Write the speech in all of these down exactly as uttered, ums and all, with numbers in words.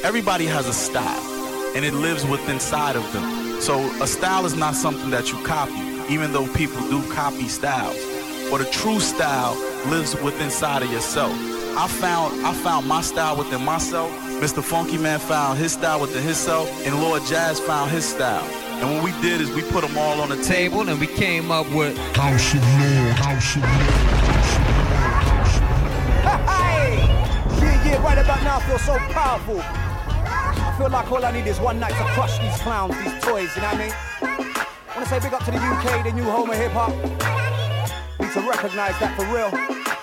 everybody has a style, and it lives within inside of them. So a style is not something that you copy, even though people do copy styles. But a true style lives within inside of yourself. I found I found my style within myself. Mister Funky Man found his style within himself, and Lord Jazz found his style. And what we did is we put them all on the table, and we came up with House of Lord, House of Lord. Hey! Yeah, yeah, right about now I feel so powerful. I feel like all I need is one night to crush these clowns, these toys, you know what I mean? I wanna say big up to the U K, the new home of hip hop. Need to recognize that for real.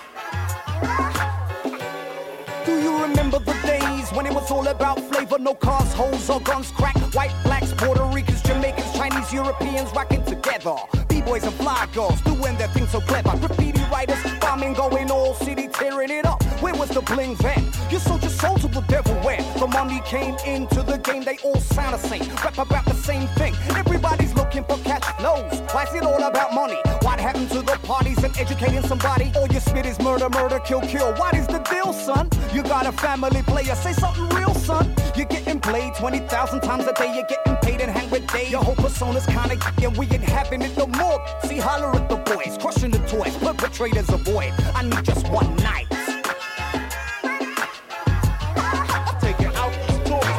Do you remember the days when it was all about flavor? No cars, hoes, or guns, crack, white, blacks, Puerto Ricans, Jamaicans, Chinese, Europeans rocking together. B-boys and fly girls doing their thing so clever. Graffiti writers bombing, going all city, tearing it up. Where was the bling then? You sold your soul to the devil when the money came into the game. They all sound the same, rap about the same thing. Everybody's looking for cash flows. Why is it all about money? What happened to the parties and educating somebody? All you spit is murder, murder, kill, kill. What is the deal, son? You got a family player, say something real, son. You're getting played twenty thousand times a day. You're getting paid and hang with day. Your whole persona's kinda and we ain't having it no more. See, holler at the boys, crushing the toys, perpetrators avoid. I need just one night. Take it out the toys.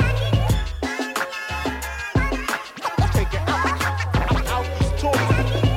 Take it out, out the toys.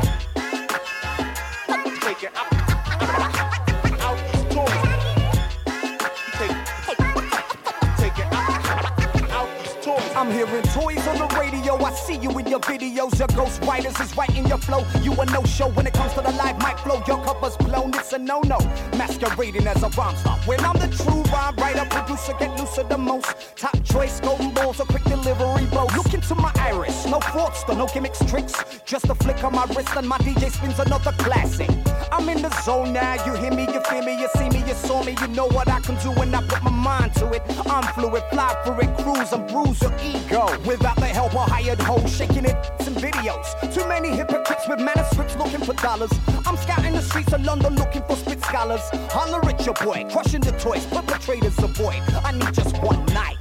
Take it out, out the toys. Take, take it out, out the toys. I'm hearing toys on the radio. I see you in your videos. Your ghost writers is writing your flow. You a no-show when it comes to the live mic flow. Your cover's blown, it's a no-no. Masquerading as a rhyme star. When I'm the true rhyme writer, producer, get looser the most. Top choice, golden balls, or quick delivery blows. Look into my iris, no fraudster, no gimmicks, tricks. Just a flick on my wrist and my D J spins another classic. I'm in the zone now, you hear me, you feel me, you see me, you saw me. You know what I can do when I put my mind to it. I'm fluid, fly for it, cruise and bruise your ego. Without the help of hired hoes, shaking it, some videos. Too many hypocrites with manuscripts looking for dollars. I'm scouting the streets of London looking for spit scholars. Holler at your boy, crushing the toys, perpetrators avoid. I need just one night.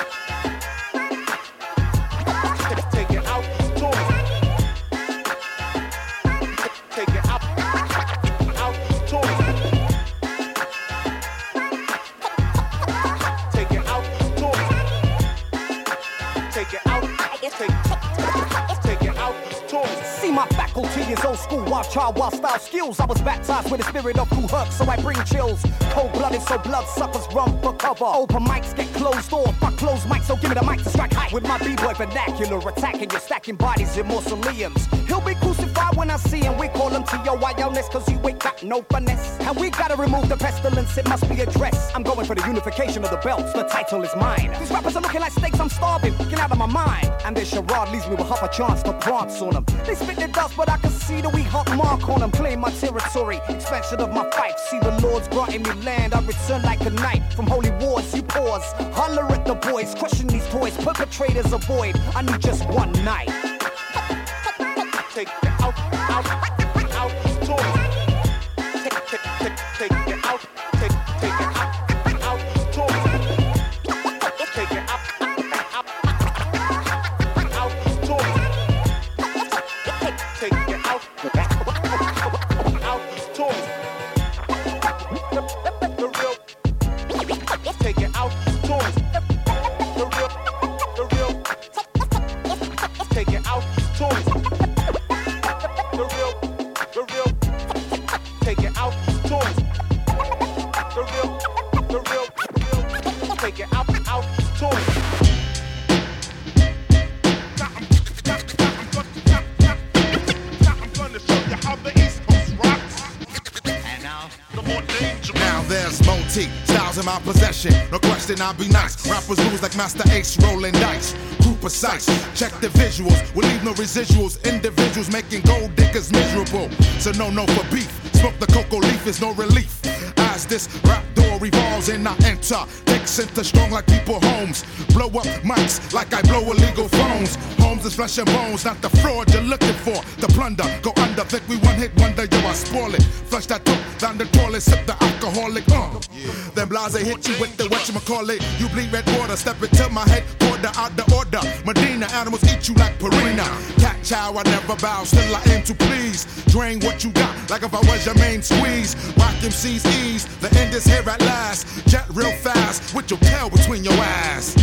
Take it out the toys. Take it out, out the toys. Take it out the toys. Take it out, take, take it out the toys. See my faculty is old school, wild child, wild style skills. I was baptized with the spirit of Kool Herc, so I bring chills. Cold-blooded, so blood suckers run for cover. Open mics get closed off, I close mics, so give me the mic to strike high. With my b-boy vernacular, attacking you, stacking bodies in mausoleums. He'll be crucified when I see him. We call him T O Y L ness, cause you ain't got no finesse. And we gotta remove the pestilence, it must be addressed. I'm going for the unification of the belts, the title is mine. These rappers are looking like snakes, I'm starving, get out of my mind. And this charade leaves me with half a chance to prance on them. They spit the dust, but I can see the weak hot mark on them. Claim my territory, expansion of my fight. See the Lord's granting me land, I return like a knight. From holy wars, you pause, holler at the boys, crushing these toys, perpetrators avoid. I need just one night. Take it out, out, out the toys. Take, take, take, take it out, take, take it out, out the toys. Take it out, out, out the toys. Take it out, out the toys. The real, take it out the toys. The real, the real, take it out the toys. The real, the real, take it out the toys. The real, the real, real, take it out, out the toys. I'm gonna show you how the East Coast rocks. And now, the more dangerous. Now there's multi styles in my possession. No question, I'll be nice. Rappers lose like Master Ace rolling dice. Group precise, check the visuals. We'll leave no residuals. Individuals making gold diggers miserable. So no, no for beef. Smoke the cocoa leaf is no relief. As this rap door revolves and I enter, take center strong like people homes. Blow up mics like I blow illegal phones. Homes is flesh and bones, not the fraud you're looking for. The plunder, go under, think we one hit wonder. Yo, I I spoil it. Flush that dope down the toilet, sip the alcoholic. Uh. Yeah. Then blase hit you with the whatchamacallit. You bleed red water, step into my head, quarter out the order. Medina, animals eat you like Purina. Cat chow, I never bow, still I aim to please. Drain what you got, like if I was your main squeeze. Rock M C's ease, the end is here at last. Jet real fast, with your tail between your ass.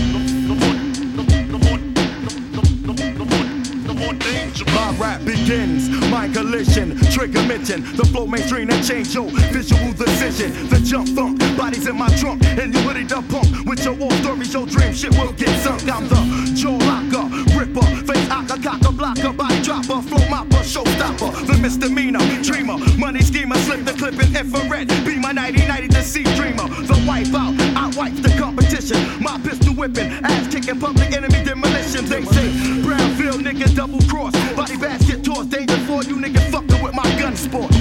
My rap begins, my collision, trigger mention, the flow mainstream and change your visual decision. The jump thunk, bodies in my trunk, and you ready to pump with your war stories, your dream shit will get sunk. I'm the jaw locker, ripper, face aka, cocker, blocker, body dropper, flow mopper, showstopper, the misdemeanor, dreamer, money schemer, slip the clip in infrared, be my nighty nighty the sea dreamer, the wipe out, I wipe the competition, my pistol whipping, ass kicking, public enemy demolition. They say Brownfield niggas double cross, body basket toss, danger for you niggas fucking with my gun sport.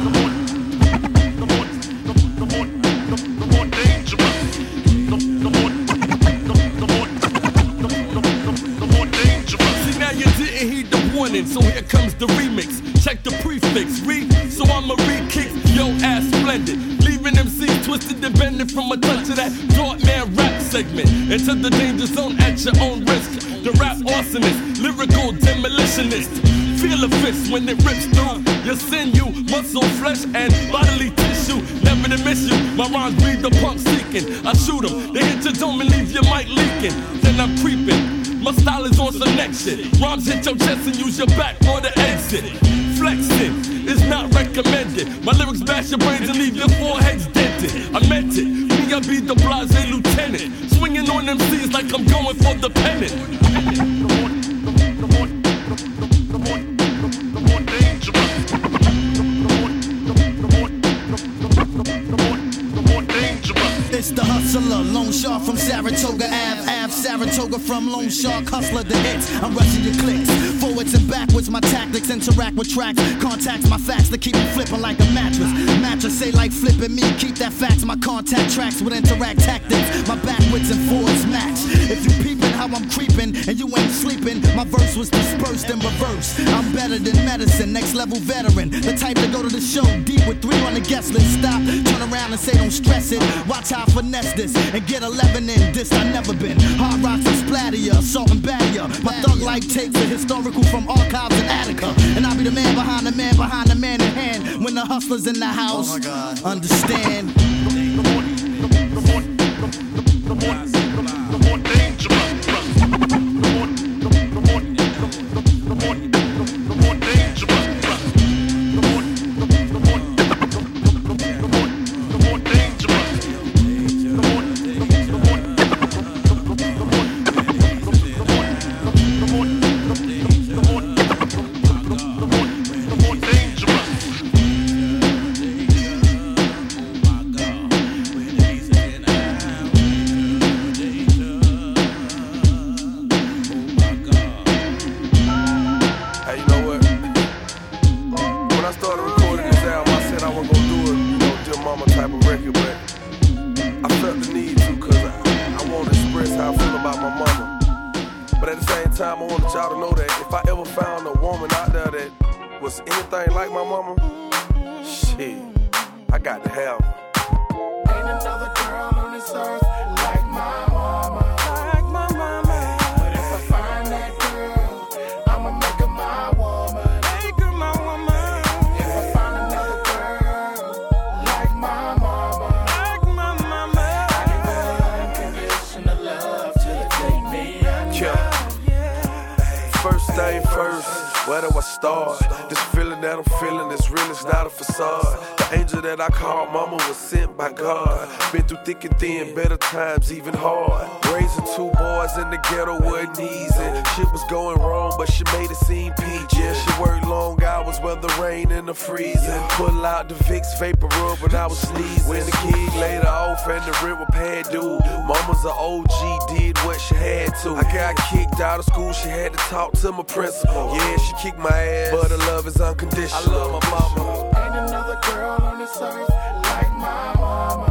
See, now you didn't heed the warning, so here comes the remix. Check the prefix, read, so I'ma re-kick yo ass splendid. Leaving M Cs twisted and bending from a touch of that Thought Man rap segment into the danger zone at your own risk. The rap arsonist, lyrical demolitionist. Feel a fist when it rips through your sinew, muscle, flesh, and bodily tissue. Never to miss you, my rhymes breathe the punk seeking. I shoot them, they hit your dome and leave your mic leaking. Then I'm creeping, my style is on some next shit. Rhymes hit your chest and use your back for the exit. Flexing is not recommended. My lyrics bash your brains and leave your foreheads dented. I meant it, me I be the blase lieutenant. Swinging on M Cs like I'm going for the pennant. It's the hustler, Lone Shark from Saratoga Ave, Ave, Saratoga from Lone Shark, hustler the hits. I'm rushing your clicks, forwards and backwards. My tactics interact with tracks, contacts my facts to keep me flipping like a mattress. Mattress say like flipping me, keep that facts. My contact tracks with interact tactics. My backwards and forwards match. If you peeping how I'm creeping and you ain't sleeping, my verse was dispersed in reverse. I'm better than medicine, next level veteran. The type to go to the show deep with three on the guest list. Stop, turn around and say don't stress it. Watch how I finesse this and get eleven in this. I never been hard rocks and splatter ya, salt and batter ya. My thug life takes the historical from archives in Attica, and I'll be the man behind the man behind the man in hand. When the hustlers in the house, oh my God, understand. Thick and thin, better times, even hard. Raising two boys in the ghetto wasn't easy. Shit was going wrong, but she made it seem peachy. Yeah, she worked long hours, weather, rain, and the freezing. Pull out the Vicks vapor rub when I was sneezing. When the kid laid her off and the rent was paid due. Mama's an O G, did what she had to. I got kicked out of school, she had to talk to my principal. Yeah, she kicked my ass, but her love is unconditional. I love my mama. Ain't another girl on this earth like my mama.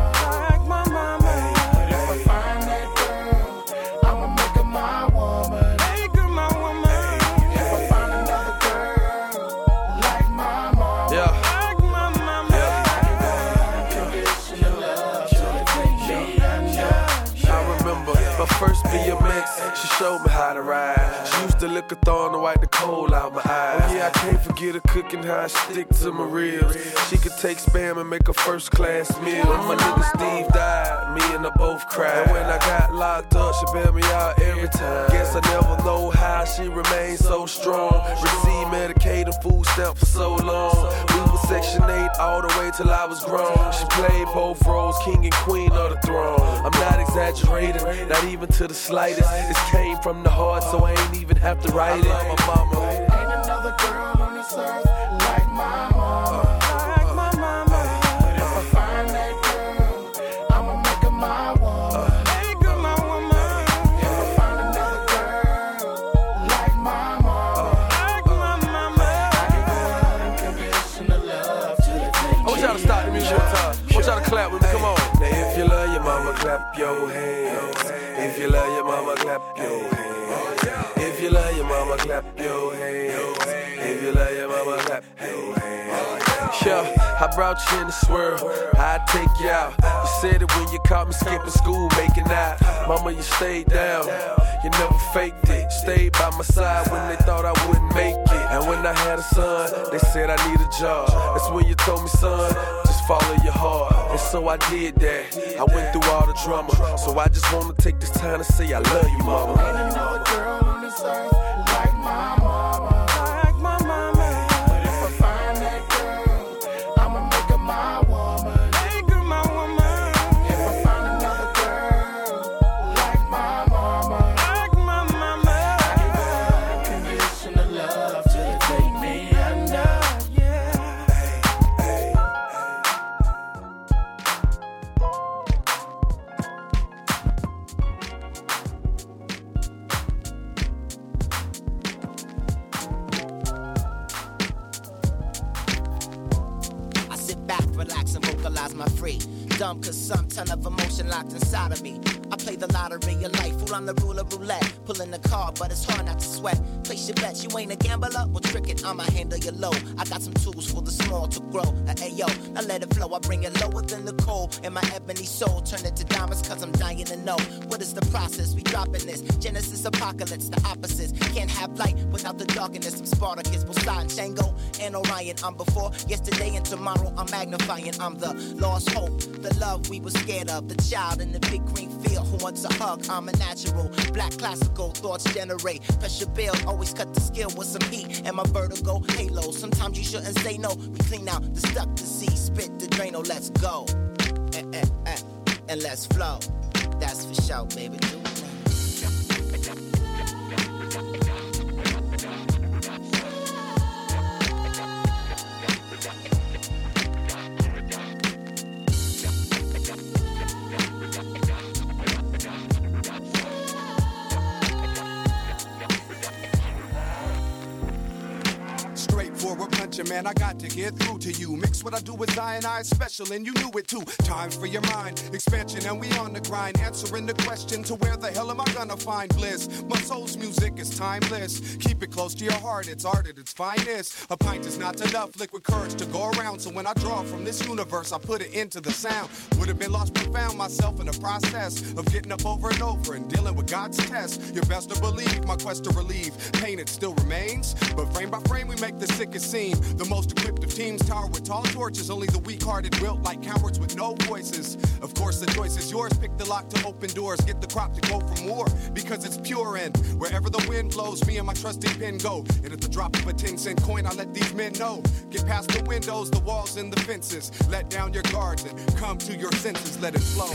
showed me how to ride. She used to lick a thorn to wipe the coal out my eyes. Oh yeah, I can't forget her cooking how I stick to my ribs. She could take spam and make a first class meal. When my nigga Steve died, me and her both cried. And when I got locked up, she bailed me out every time. Guess I never know how she remained so strong. Received Medicaid and food stamp for so long. We were Section eight all the way till I was grown. She played both roles, king and queen of the throne. I'm not exaggerating, not even to the slightest. This came from the heart, so I ain't even have to write it. My mama. Ain't another girl on this earth like my mama. Like my mama. But if I find that girl, I'ma make her my woman. Make her my woman. If I find another girl like my mama, Like my mama. I give her unconditional love till it take I want y'all to stop the music one time. I want y'all to clap with me, come on. Now if you love your mama, clap your hands. If you love your mama, clap your hands. If you love your mama, clap your hands. If you love your mama, clap your hands. Yeah, I brought you in this world, I'd take you out. You said it when you caught me skipping school, making out. Mama, you stayed down, you never faked it. Stayed by my side when they thought I wouldn't make it. And when I had a son, they said I need a job. That's when you told me, son, just follow your heart. And so I did that, I went through all the drama. So I just wanna take this time to say I love you, mama. Ain't another girl on this earth like my mama. Like my mama. But if I find that girl, I'ma make her my woman. Make her my woman. If I find another girl like my mama, Like my mama. I give her unconditional love till it take me under. I sit back, relax, and vocalize my free. Dumb cause some ton of emotion locked inside of me. I play the lottery of life, fool, I'm the ruler roulette. Pulling the card, but it's hard not to sweat. Place your bets, you ain't a gambler, well trick it, I'ma handle you low. I got some tools for the small to grow. Uh, Ayo, now let it flow, I bring it lower than the coal. And my ebony soul, turn it to diamonds cause I'm dying to know. What is the process, we dropping this? Genesis, apocalypse, the opposites. Can't have light without the darkness. I'm Spartacus, Poseidon, Shango, and Orion. I'm before, yesterday and tomorrow, I'm magnifying. I'm the lost hope, the love we were scared of. The child in the big green field who wants a hug. I'm a natural, black classical, thoughts generate. Pressure build, always cut the skill with some heat. And my vertigo, halo, sometimes you shouldn't say no. We clean out the stuck to see, spit the Drano, let's go. Eh, eh, eh, and let's flow. That's for sure, baby. Do it. Straightforward puncher, man, I got to get through to you. Mix what I do with Zionized special, and you knew it too. Time for your mind, expansion, and we on the grind. Answering the question to where the hell am I gonna find bliss? My soul's music is timeless. Keep it close to your heart, it's art at its finest. A pint is not enough liquid courage to go around. So when I draw from this universe, I put it into the sound. Would have been lost but found myself in the process of getting up over and over and dealing with God's test. You're best to believe my quest to relieve pain, it still remains. But frame by frame, we make the sickest scene. The most equipped of teams tower with tall torches. Only the weak-hearted wilt like cowards with no voices. Of course, the choice is yours. Pick the lock to open doors. Get the crop to go for more, because it's pure and wherever the wind blows, me and my trusty pen go. And at the drop of a ten cent coin, I let these men know. Get past the windows, the walls, and the fences. Let down your guards and come to your senses. Let it flow.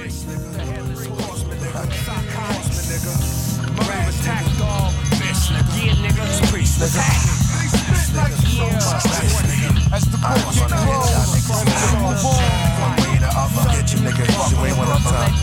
The headless horseman, nigga. Psychosis, nigga. Murder attack dog. Bitch, nigga. Yeah, nigga. Priest, nigga. Yeah. As the course rolls. One way or the other. Get you, nigga. You ain't one of time.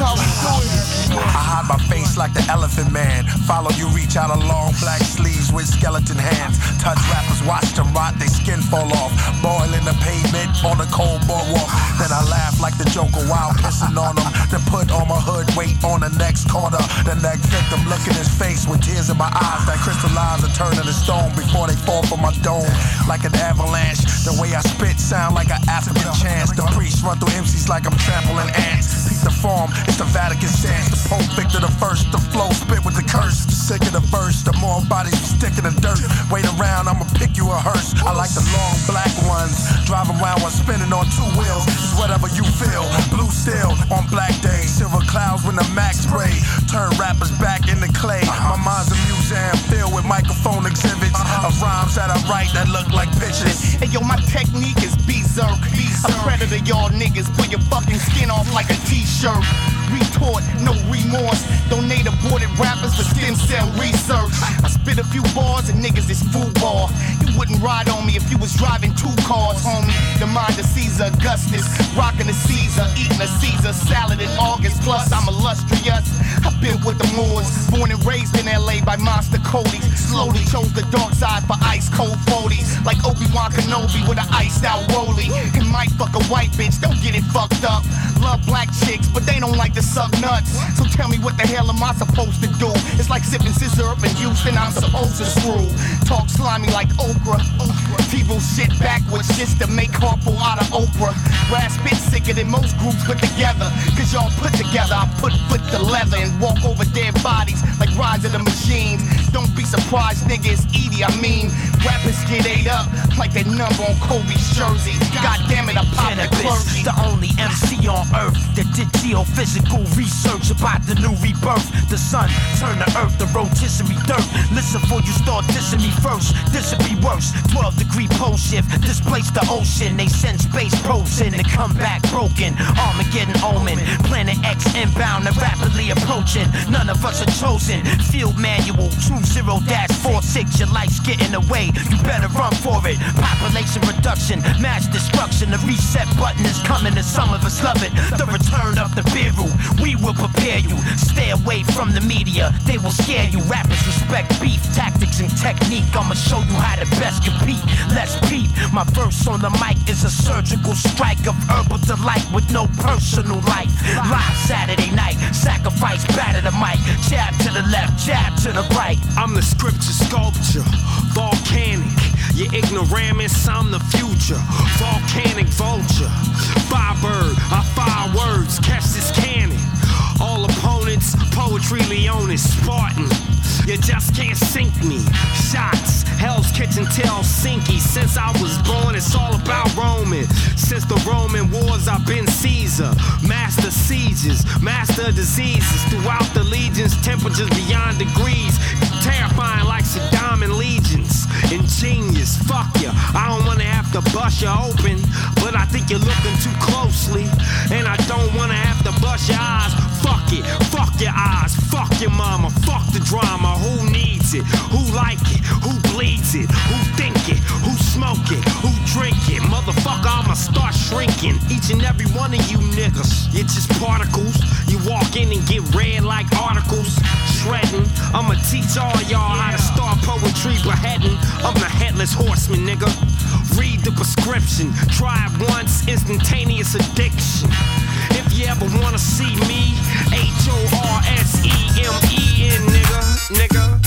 I hide my face like the elephant man. Follow you, reach out of long black sleeves with skeleton hands. Touch rappers, watch them rot, they skin fall off. Boil in the pavement on the cold boardwalk. Then I laugh like the Joker while pissing on them. Then put on my hood, wait on the next corner. The next victim, look in his face with tears in my eyes that crystallize and turn into stone before they fall from my dome. Like an avalanche, the way I spit sound like an African chant. The priest run through M Cs like I'm trampling ants. Peep the form, it's the Vatican stance. The Pope Victor the First, the flow spit with the curse. The sicker the verse, the more bodies stick in the dirt. Wait around, I'ma pick you a hearse. I like the long black ones. Drive around while spinning on two wheels. It's whatever you feel. Blue steel on black days. Silver clouds when the max spray. Turn rappers back into clay. My mind's a museum filled with microphone exhibits of rhymes that I write that look like pictures. Hey yo, my technique is berserk. A predator, y'all niggas. Pull your fucking skin off like a t-shirt. Retort, no remorse. Donate aborted rappers for stem cell research. I spit a few bars and niggas is football. You wouldn't ride on me if you was driving two cars, homie. The mind of Caesar Augustus, rocking a Caesar, eating a Caesar salad in August. Plus I'm illustrious. I've been with the Moors, born and raised in L A by monster Cody's. Slowly chose the dark side for ice cold forties, like Obi-Wan Kenobi with an iced out rollie. And might fuck a white bitch, don't get it fucked up. Love black chicks, but they don't like to suck nuts. So tell me what the hell am I supposed to do? It's like sipping scissor up in Houston, I'm supposed to screw. Talk slimy like okra. T-Roll shit backwards just to make Harpo out of Oprah. Rap spit sicker than most groups put together. Cause y'all put together, I put foot to leather and walk over dead bodies like Rise of the Machines. Don't be surprised, nigga, it's Edie, I mean. Rappers get ate up like that number on Kobe's jersey. God damn it, I pop the clergy. The only M C on earth that did geophysical research about the new rebirth. The sun turned the earth to rotisserie dirt. Listen before you start dissing me first. This'll be worse. twelve degree pole shift displaced the ocean. They send space probes in and come back broken. Armageddon omen. Planet X inbound and rapidly approaching. None of us are chosen. Field manual two zero dash four six. Your life's getting away. You better run for it. Population reduction, mass destruction. The reset button is coming and some of us love it. The return of the Biru. We will prepare you. Stay away from the media. They will scare you. Rappers respect beef, tactics and technique. I'ma show you how to best compete. Let's peep. My verse on the mic is a surgical strike of herbal delight with no personal life. Live Saturday night. Sacrifice, batter the mic. Jab to the left, jab to the right. I'm the scripture sculpture. Volcanic. You ignoramus, I'm the future. Volcanic vulture. Firebird, I fire words. Catch this cannon. All opponents, poetry Leonis, Spartan. You just can't sink me. Shots, Hell's Kitchen till Sinky. Since I was born, it's all about Roman. Since the Roman wars, I've been Caesar. Master sieges, master diseases. Throughout the legions, temperatures beyond degrees. Terrifying like Saddam and legions. Ingenious, fuck ya. I don't wanna have to bust you open, but I think you're looking too closely. And I don't wanna have to bust your eyes. Fuck it, fuck your eyes, fuck your mama, fuck the drama. Who needs it? Who like it? Who bleeds it? Who think it? Who smoke it? Who drink it? Motherfucker, I'ma start shrinking. Each and every one of you niggas, you're just particles. You walk in and get read like articles. Shredding, I'ma teach all y'all how to start poetry beheading. I'm the headless horseman, nigga. Read the prescription. Try it once, instantaneous addiction. If you ever wanna see me, H O R S E M E N, nigga, nigga.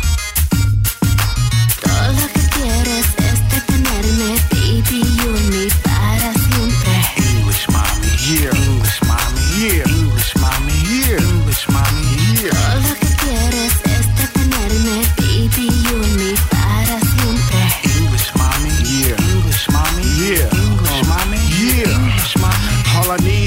Todo lo que quieres es detenerme, baby, you and me para siempre. English mommy, yeah. English mommy, yeah. English mommy, yeah. English mommy, yeah. Todo lo que quieres es detenerme, baby, you and me para siempre. English mommy, yeah. English mommy, yeah. English mommy, yeah. English mommy. All I need is the chick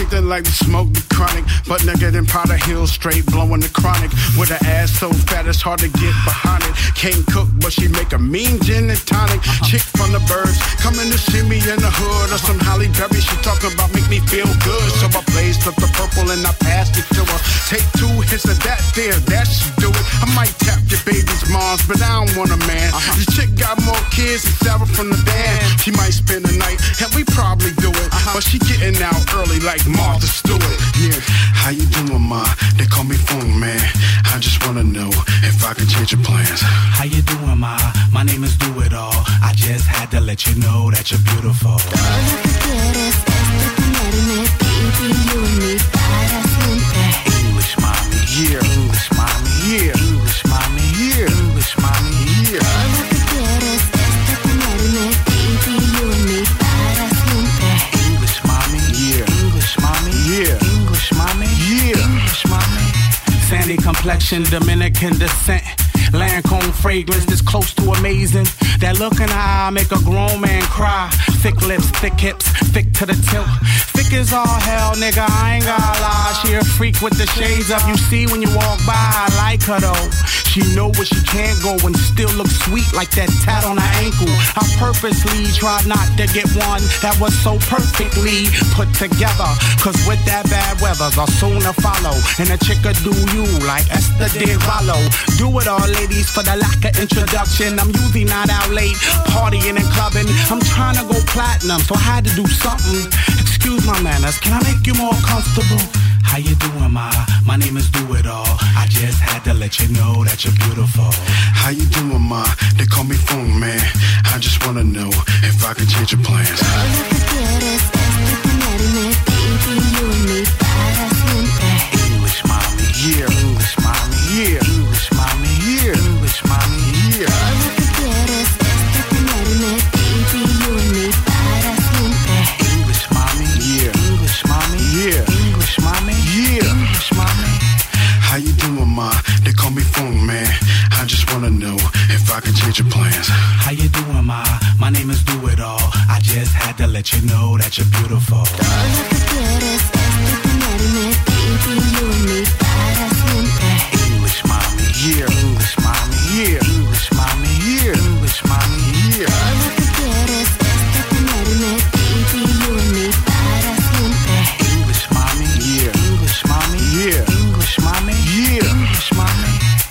anything like the smoke, the chronic. But nigga in Powder Hill, straight blowing the chronic. With her ass so fat it's hard to get behind it. Can't cook, but she make a mean gin and tonic. Chick from the birds, coming to see me in the hood. Or some Halle Berry, she talking about make me feel good. So I blazed up the purple and I passed it to her. Take two hits of that there, that should do it. I might tap your baby's moms, but I don't want a man. Uh-huh. This chick got more kids than Sarah from the band. She might spend the night, and we probably do it. Uh-huh. But she getting out early like Martha Stewart. Yeah, how you doing, ma? They call me phone man. I just wanna know if I can change your plans. How you doing, ma? My name is Do It All. I just had to let you know that you're beautiful. Todo lo que quieres es detenerme, baby, you and me para siempre. English mommy, yeah. English mommy, yeah. English mommy, yeah. English mommy, yeah. Todo lo que quieres es detenerme, baby, you and me para siempre. English mommy, yeah. English mommy, yeah. English mommy, yeah. English mommy. Sandy complexion, Dominican descent. Lancome fragrance this close to amazing. That look in her eye make a grown man cry. Thick lips, thick hips, thick to the tilt. Thick as all hell, nigga, I ain't gonna lie. She a freak with the shades up you see when you walk by. I like her though. She know where she can't go and still look sweet like that tat on her ankle. I purposely tried not to get one that was so perfectly put together. Cause with that bad weather, I'll soon to follow. And a chick do you like Esther did Rollo. Do it all, ladies, for the lack of introduction. I'm usually not out late, partying and clubbing. I'm trying to go platinum, so I had to do something. Excuse my manners, can I make you more comfortable? How you doing, ma? My name is Do It All. I just had to let you know that you're beautiful. How you doing, ma? They call me phone man. I just wanna know if I can change your plans. Todo lo que quieres es detenerme, baby, you and me para siempre. English mommy, yeah. English mommy, yeah. English mommy, yeah. English mommy, yeah. Todo lo que quieres es detenerme, baby, you and me para siempre. English mommy, yeah. English mommy, yeah. English mommy, yeah. English mommy. How you doing, ma? They call me phone man. I just wanna know if I can change your plans. How you doing, ma? My name is Do It All. I just had to let you know that you're beautiful. Todo lo que quieres es detenerme, baby, you and me para siempre. English mommy, yeah. English mommy, yeah. English mommy, yeah. English mommy, yeah. Todo lo que quieres es detenerme, baby, you and me para siempre. English mommy, yeah. English mommy, yeah. English mommy, yeah. English mommy.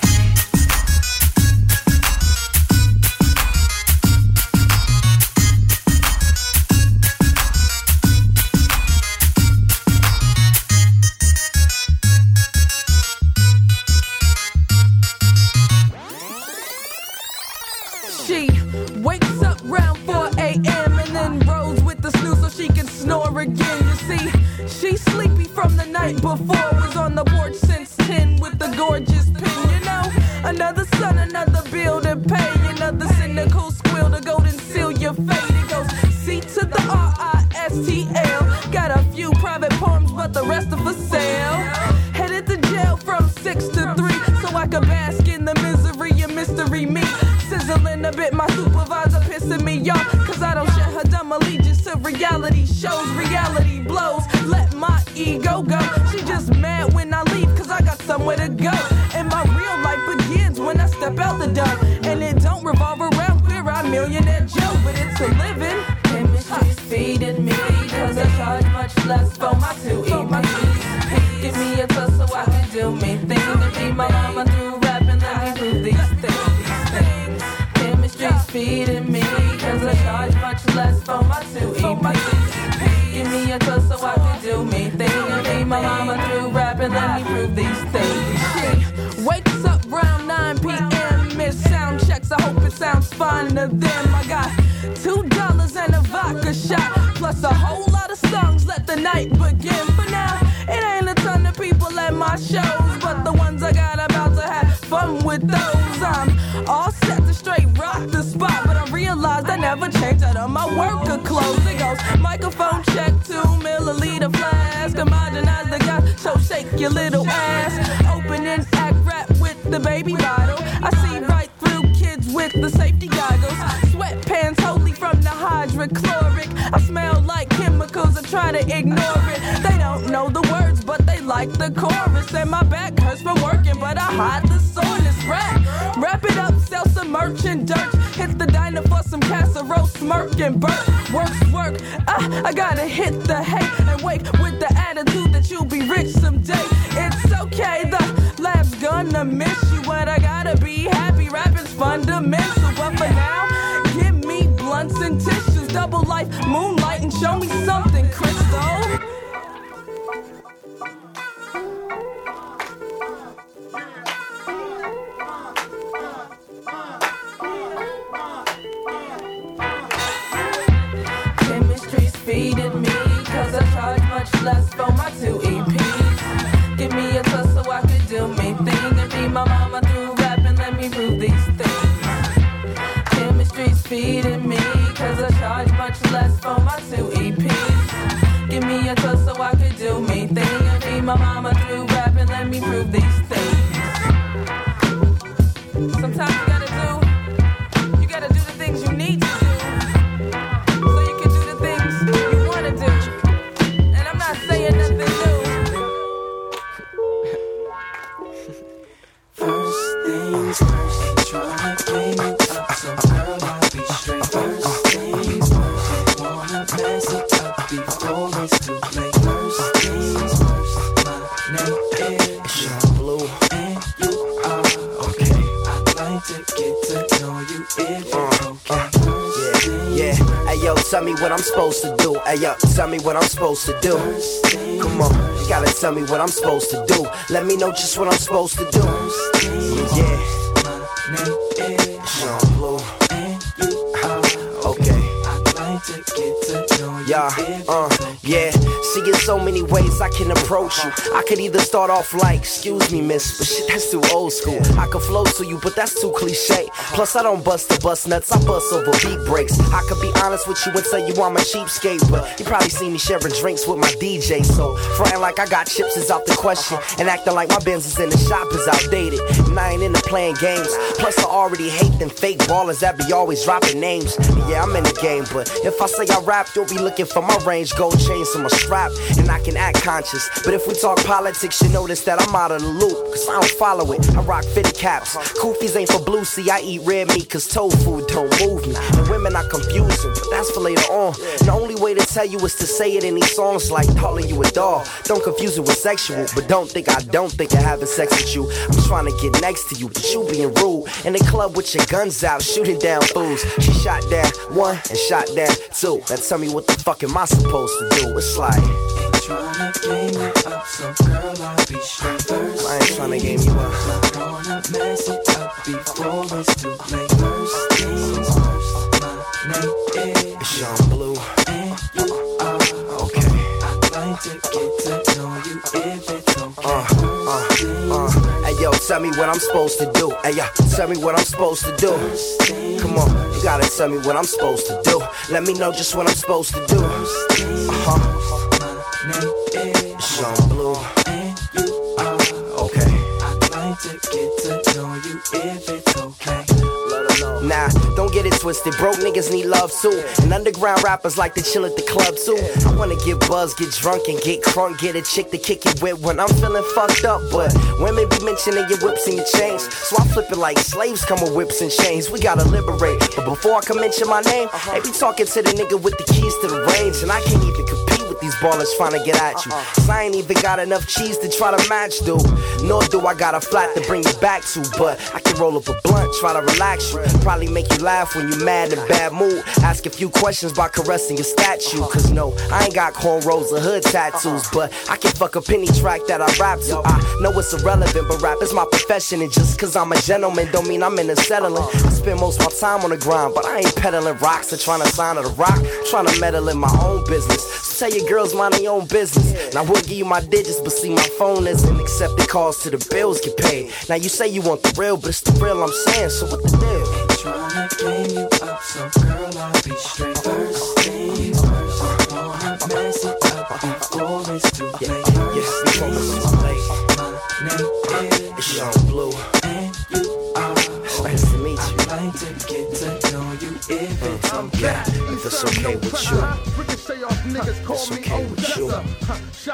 She wakes up round four a.m. and then rolls with the snooze so she can snore again. You see, she's sleepy from the night before. Was on the porch since ten with the gorgeous pin. You know, another son, another bill to pay. Another cynical squill to go and seal your fate. It goes C to the R I S T L. Got a few private poems, but the rest are for sale. Headed to jail from six to three so I could bask in the misery and mystery me. Sizzling a bit, my supervisor pissing me off. Cause I don't share her dumb allegiance to reality shows. Reality blows, let my ego go. She just mad when I leave cause I got somewhere to go. And my real life begins when I step out the door. And it don't revolve around fear, I'm Millionaire Joe. But it's a living. Chemistry's feeding me cause I charge much less for my two E Ps. Give me a touch so I can do me. Thinking to be my mama through rapping, let me do these things. Chemistry's feeding me cause I charge much less for my two E Ps. Give me a touch so I can do me. Thinking to be my mama through rapping, let me prove these things. She wakes up around nine p.m. Miss sound checks, I hope it sounds fine to them. I got two dollars and a vodka shot, plus a whole lot of songs, let the night begin. For now, it ain't a ton of people at my shows, but the ones I got about to have fun with those. I'm all set to straight rock the spot, but I realized I never changed out of my worker clothes. It goes microphone check, two milliliter flask, homogenize the gas, so shake your little ass. Opening act rap with the baby bottle. I see right through kids with the safety goggles. Sweatpants holy from the hydrochloric. I smell like chemicals, I try to ignore it. They don't know like the chorus. And my back hurts from working, but I hide the soreness. Rap, wrap it up, sell some merch and dirt. Hit the diner for some casserole, smirk and burp. Work's work, I, I gotta hit the hay and wake with the attitude that you'll be rich someday. It's okay, the lab's gonna miss you, but I gotta be happy. Rapping's fundamental, but for now, give me blunts and tissues, double life, moonlight, and show me something, Crystal. Feeding me, cause I charge much less for my two E Ps. Give me a touch so I could do me thing and be my mama through rap and let me prove these things. Chemistry's feeding me, cause I charge much less for my two E Ps. Give me a touch so I could do me thing and be my mama through rap and let me prove these things. Sometimes you gotta do, you gotta do the things you need to do. Saying nothing new. First things first, ain't tryna clean it up, so girl, I'll be straight. First things first, ain't wanna mess it up before it's too late. First things first, my name is Sean Blue, and you are okay. I'd like to get to know you if it's okay. Yeah, hey yo, tell me what I'm supposed to do. Hey yo, tell me what I'm supposed to do. Come on, you gotta tell me what I'm supposed to do. Let me know just what I'm supposed to do. Yeah, Sean Blue. Okay. Yeah, uh, yeah. See, in so many ways I can approach you. I could either start off like, excuse me, miss, but shit, that's too old school. I could flow to you, but that's too cliche. Plus, I don't bust the bust nuts, I bust over beat breaks. I could be honest with you and tell you I'm a cheapskate, but you probably see me sharing drinks with my D J. So, frontin' like I got chips is out the question, and acting like my Benz is in the shop is outdated. And I ain't into playing games. Plus, I already hate them fake ballers that be always dropping names. Yeah, I'm in the game, but if I say I rap, you'll be looking for my range, gold chains on my strap, and I can act conscious. But if we talk politics, you notice that I'm out of the loop, cause I don't follow it. I rock fitted caps. Koofies ain't for blue, see, I eat red meat, cause tofu don't move me. And women are confusing, but that's for later on. And the only way to tell you is to say it in these songs like calling you a doll. Don't confuse it with sexual, but don't think I don't think of having sex with you. I'm trying to get next to you, but you being rude. In the club with your guns out, shooting down fools. She shot down one and shot down two. Now tell me what the fuck am I supposed to do? It's like, tryna game you up, so girl, I'll be straight first. I ain't tryna game you up. I'm gonna mess it up before it's too late. First things first, my name is Sean Blue, and you are okay. I'd like to get to know you if it's okay. Uh, uh, uh. Hey yo, tell me what I'm supposed to do. Hey yo, tell me what I'm supposed to do. Come on, you gotta tell me what I'm supposed to do. Let me know just what I'm supposed to do. Uh-huh. Sean Blue, and you are okay. I'd like to get to know you if it's okay. Nah, don't get it twisted. Broke niggas need love too. And underground rappers like to chill at the club too. I wanna get buzzed, get drunk, and get crunk. Get a chick to kick it with when I'm feeling fucked up. But women be mentioning your whips and your chains. So I flip it like slaves come with whips and chains. We gotta liberate. But before I can mention my name, they be talking to the nigga with the keys to the range. And I can't even compete with these ballers trying to get at you. Cause I ain't even got enough cheese to try to match, dude. Nor do I got a flat to bring you back to. But I can roll up a blunt, try to relax you. Probably make you laugh when you mad in a bad mood. Ask a few questions by caressing your statue. Cause no, I ain't got cornrows or hood tattoos. But I can fuck a penny track that I rap to. I know it's irrelevant, but rap is my profession. And just cause I'm a gentleman don't mean I'm into settling. I spend most of my time on the grind, but I ain't peddling rocks or trying to sign to the rock. Trying to meddle in my own business. So tell your girls mind their own business. And I will give you my digits, but see my phone isn't accepted calls till the bills get paid. Now you say you want the real, but it's the real I'm saying, so what the deal? Tryna game you up, so girl, I'll be straight. First things first, I wanna mess it up before it's too late. Yeah, yeah, before it's too late. My name is it's Sean Blue, and you are nice to meet you. I'd like to get to know you if it's okay. If it's okay with you, it's okay with you.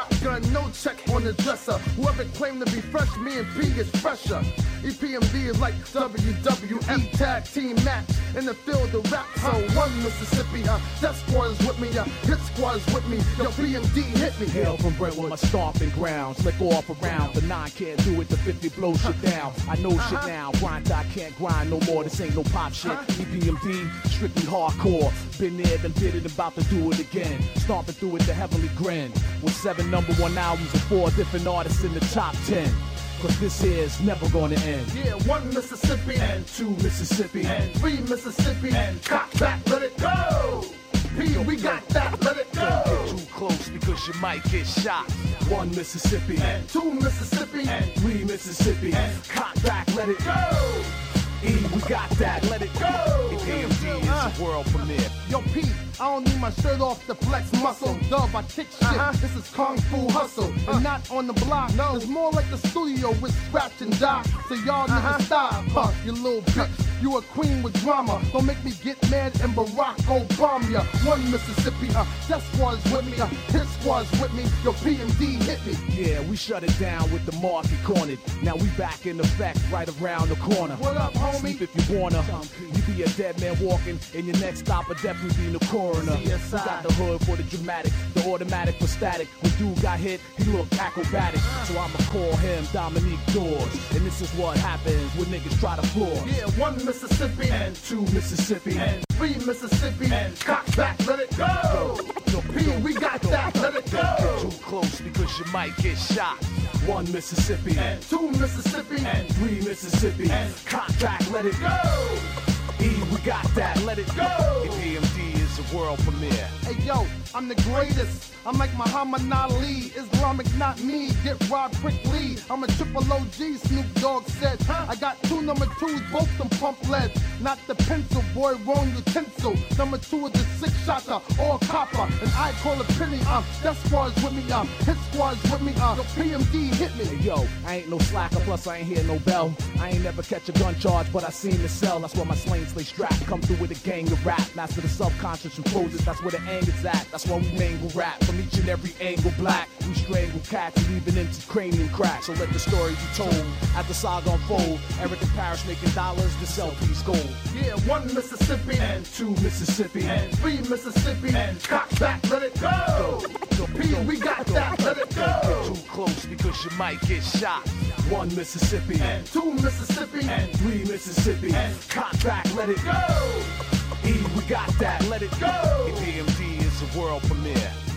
shotgun, no check on the dresser. Whoever claimed to be fresh, me and P is fresher. E P M D is like W W E tag team match in the field of rap. So one Mississippi, uh, Death Squad is with me, uh, Hit Squad is with me. Yo, P M D hit me. Hail from Brentwood, my stomping grounds. Lick off around, the nine can't do it, the fifty blow shit down. I know uh-huh. shit now, grind I can't grind no more. This ain't no pop shit. Uh-huh. E P M D, strictly hardcore. Been there, done did it, about to do it again. Stomping through it, the heavenly grin. With seven number one albums and four different artists in the top ten. Cause this is never gonna end. Yeah, one Mississippi and two Mississippi and three Mississippi and cock back, let it go. P, we got that, let it go. Don't get too close because you might get shot. One Mississippi and two Mississippi and three Mississippi and cock back, let it go. E, we got that, let it go. E P M D is a world premiere. Yo, P, I don't need my shirt off to flex muscle. Dub, I kick shit. Uh-huh. This is Kung Fu hustle. Uh. And not on the block. No. It's more like the studio with scratch and die. So y'all uh-huh. niggas stop. Huh, you little bitch. You a queen with drama. Don't make me get mad and Barack Obama ya. One Mississippi, uh, Death Squad's with me. Uh, Hit Squad's with me. Yo, P M D hit me. Yeah, we shut it down with the market cornered. Now we back in effect right around the corner. What up, homie? Sleep if you wanna. You be a dead man walking, and your next stop will definitely be in the coroner. We got the hood for the dramatic, the automatic for static. When dude got hit, he looked acrobatic. So I'ma call him Dominique Dawes. And this is what happens when niggas try to floor. Yeah, one Mississippi and two Mississippi and three Mississippi and cock back, let it go. Yo, P, we got that, let it go. Don't get too close because you might get shot. One Mississippi and two Mississippi and three Mississippi and cock back, let it go. E, we got that, let it go. E P M D is a world premiere. Hey yo, I'm the greatest. I'm like Muhammad Ali, Islamic not me, get robbed quickly. I'm a triple O G, Snoop Dogg said. I got two number twos, both them pump lead. Not the pencil, boy, wrong utensil. Number two is the six shotter, all copper. And I call it penny, um, Death Squad's with me, um, Hit Squad's with me, um, yo, P M D hit me. Hey yo, I ain't no slacker, plus I ain't hear no bell. I ain't never catch a gun charge, but I seen the cell. That's where my slang stay strapped. Come through with a gang of rap. Master the subconscious and poses, that's where the anger's at. That's why we mangle rap. From each and every angle black. We strangle cats and even into cranium cracks. So let the story be told. As the saga unfold, Eric and Parrish making dollars to sell peace gold. Yeah, one Mississippi and two Mississippi and three Mississippi and cock back, let it go. So P, we got that, let it go. Don't get too close because you might get shot. One Mississippi and two Mississippi and three Mississippi and cock back, let it go. E, we got that, let it go. E P M D is a world premiere.